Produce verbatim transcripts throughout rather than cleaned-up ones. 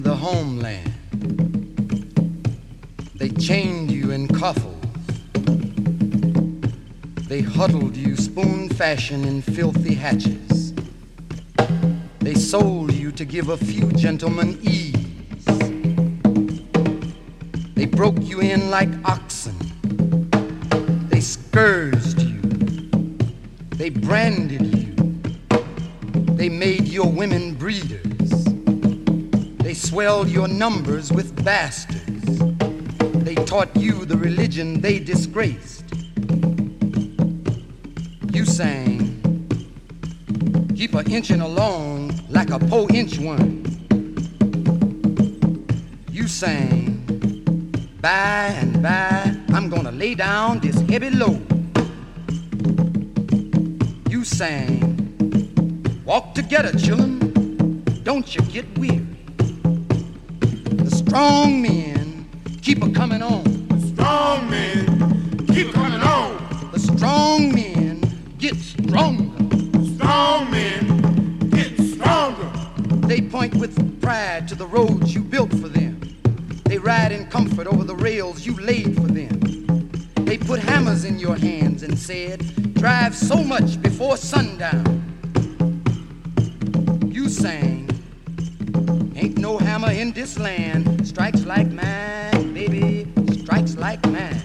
The homeland. They chained you in coffles. They huddled you spoon fashion in filthy hatches. They sold you to give a few gentlemen ease. They broke you in like oxen. They scourged you. They branded you. They made your women breeders. They swelled your numbers with bastards. They taught you the religion they disgraced. You sang, keep a inching along like a po inch one. You sang, by and by, I'm gonna lay down this heavy load. You sang, walk together, children, don't you get weary. The strong men keep a coming on. The strong men keep coming on. The strong men get stronger. The strong men get stronger. They point with pride to the roads you built for them. They ride in comfort over the rails you laid for them. They put hammers in your hands and said, drive so much before sundown. You sang, ain't no hammer in this land strikes like mine, baby, strikes like mine.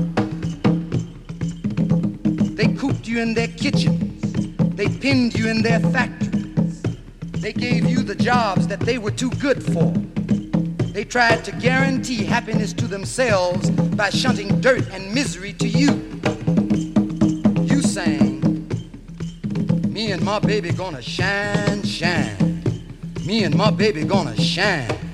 They cooped you in their kitchens. They pinned you in their factories. They gave you the jobs that they were too good for. They tried to guarantee happiness to themselves by shunting dirt and misery to you. You sang, me and my baby gonna shine, shine. Me and my baby gonna shine.